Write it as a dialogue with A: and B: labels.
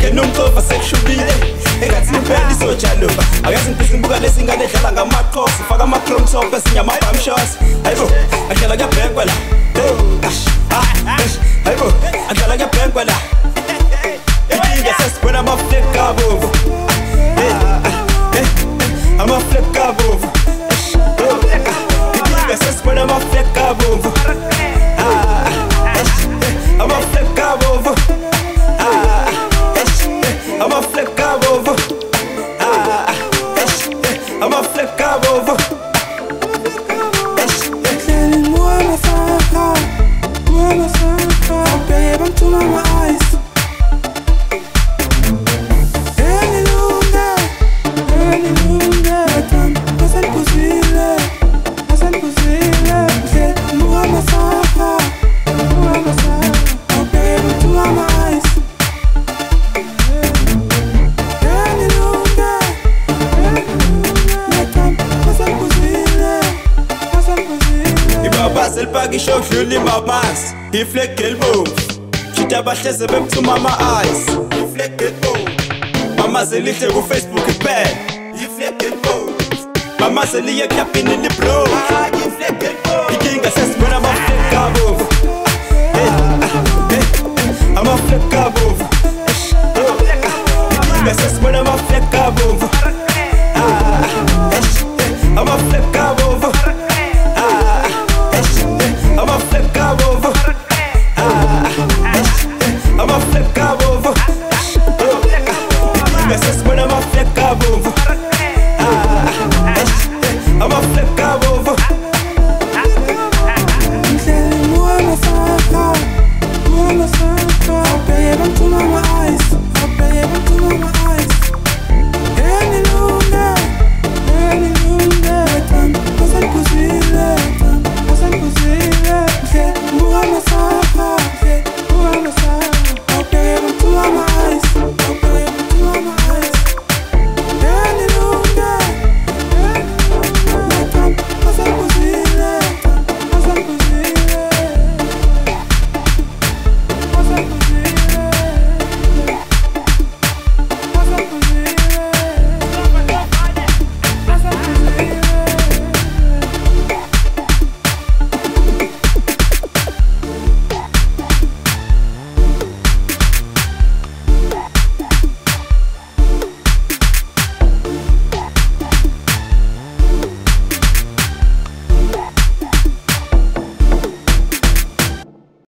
A: Ke nomcofa sekushubile engathi impela isojalo akazi impisi ngibuka lesingane edlala ngamaqhosi faka ama-chrome top esinye ama-bum shots hayibo adlala kuyabhekwa la hayibo adlala kuyabhekwa la inkinga sesibona ama-flip kabovu ama-flip kabovu inkinga sesibona ama-flip kabovu ama-flip kabovu I'm a flip cab over. I'm a flip cab over.
B: Moi ma Sahara, babe, I'm to my eyes. Any lunga, pasan posible. Moi ma Sahara, babe, I'm to my eyes.
A: Basel pagi show juli mabas iflek elbow chita bahleze bemthuma ama eyes iflek elbow mama zelihle ku Facebook iphela iflek elbow mama zeliye kapini li bro iflek elbow ikinga sesibona ama flip cabo ama flip cabo ikinga sesibona ama flip cabo ama flip cabo I'm a flip cab over. I'm a flip cab over. This is when I'm a flip cab over. I'm a flip cab over.